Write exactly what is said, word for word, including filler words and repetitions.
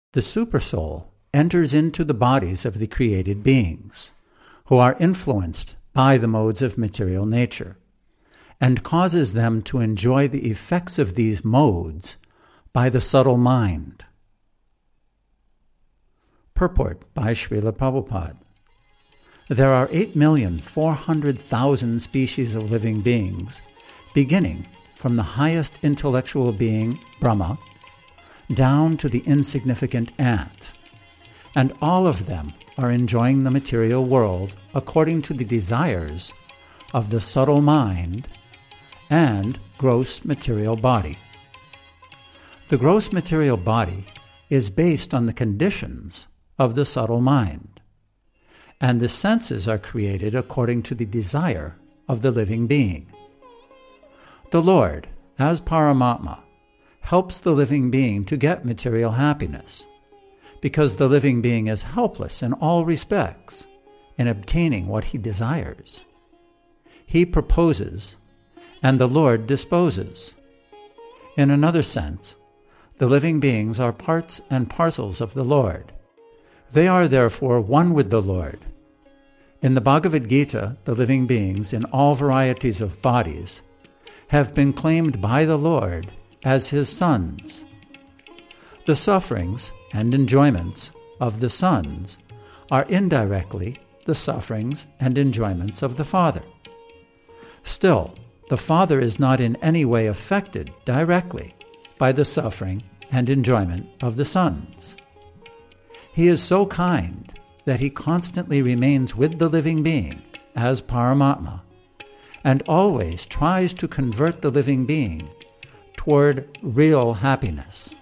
The Supersoul enters into the bodies of the created beings, who are influenced by the modes of material nature, and causes them to enjoy the effects of these modes by the subtle mind. Purport by Srila Prabhupada. There are eight million four hundred thousand species of living beings, beginning from the highest intellectual being, Brahma, down to the insignificant ant, and all of them are enjoying the material world according to the desires of the subtle mind and gross material body. The gross material body is based on the conditions of the subtle mind, and the senses are created according to the desire of the living being. The Lord, as Paramatma, helps the living being to get material happiness, because the living being is helpless in all respects in obtaining what he desires. He proposes, and the Lord disposes. In another sense, the living beings are parts and parcels of the Lord. They are therefore one with the Lord. In the Bhagavad Gita, the living beings in all varieties of bodies have been claimed by the Lord as his sons. The sufferings and enjoyments of the sons are indirectly the sufferings and enjoyments of the Father. Still, the Father is not in any way affected directly by the suffering and enjoyment of the sons. He is so kind that he constantly remains with the living being as Paramatma, and always tries to convert the living being toward real happiness.